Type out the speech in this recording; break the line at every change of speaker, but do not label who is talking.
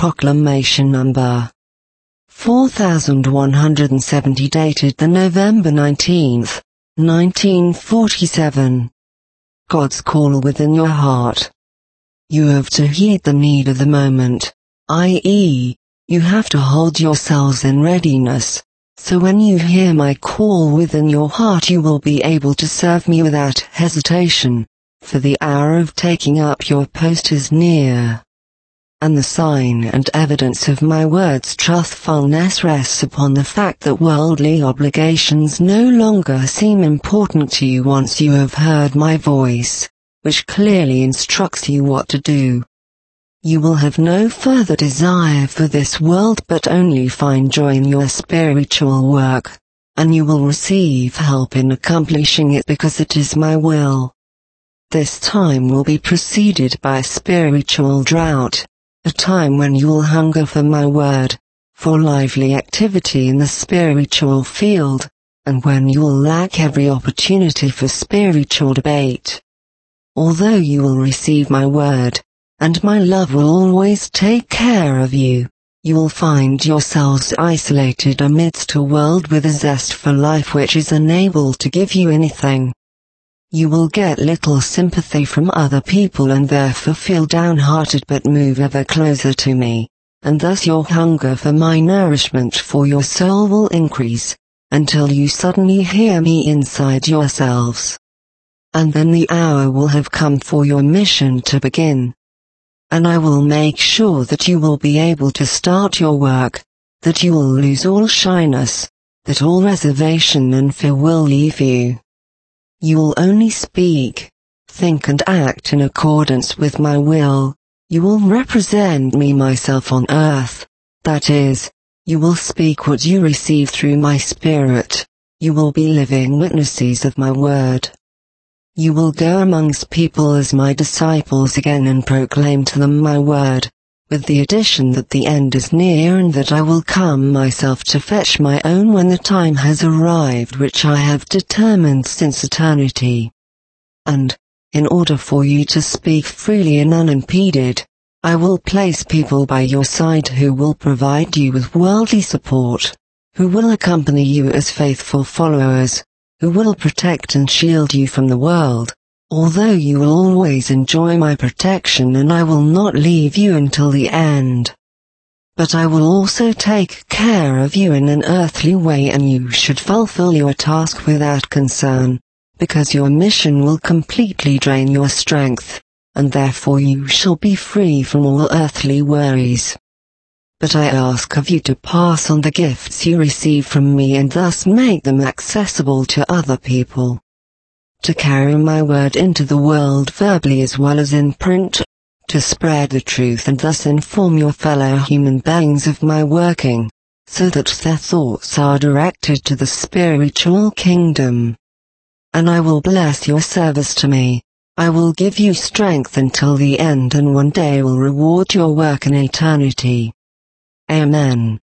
Proclamation Number 4170 dated the November 19th, 1947. God's call within your heart. You have to heed the need of the moment, i.e., you have to hold yourselves in readiness, so when you hear my call within your heart you will be able to serve me without hesitation, for the hour of taking up your post is near. And the sign and evidence of my word's truthfulness rests upon the fact that worldly obligations no longer seem important to you once you have heard my voice, which clearly instructs you what to do. You will have no further desire for this world but only find joy in your spiritual work, and you will receive help in accomplishing it because it is my will. This time will be preceded by spiritual drought, a time when you will hunger for my word, for lively activity in the spiritual field, and when you will lack every opportunity for spiritual debate. Although you will receive my word, and my love will always take care of you, you will find yourselves isolated amidst a world with a zest for life which is unable to give you anything. You will get little sympathy from other people and therefore feel downhearted but move ever closer to me, and thus your hunger for my nourishment for your soul will increase, until you suddenly hear me inside yourselves. And then the hour will have come for your mission to begin. And I will make sure that you will be able to start your work, that you will lose all shyness, that all reservation and fear will leave you. You will only speak, think and act in accordance with my will. You will represent me myself on earth, that is, you will speak what you receive through my spirit, you will be living witnesses of my word. You will go amongst people as my disciples again and proclaim to them my word, with the addition that the end is near and that I will come myself to fetch my own when the time has arrived which I have determined since eternity. And, in order for you to speak freely and unimpeded, I will place people by your side who will provide you with worldly support, who will accompany you as faithful followers, who will protect and shield you from the world, although you will always enjoy my protection and I will not leave you until the end. But I will also take care of you in an earthly way and you should fulfill your task without concern, because your mission will completely drain your strength, and therefore you shall be free from all earthly worries. But I ask of you to pass on the gifts you receive from me and thus make them accessible to other people. To carry my word into the world verbally as well as in print, to spread the truth and thus inform your fellow human beings of my working, so that their thoughts are directed to the spiritual kingdom. And I will bless your service to me, I will give you strength until the end and one day will reward your work in eternity. Amen.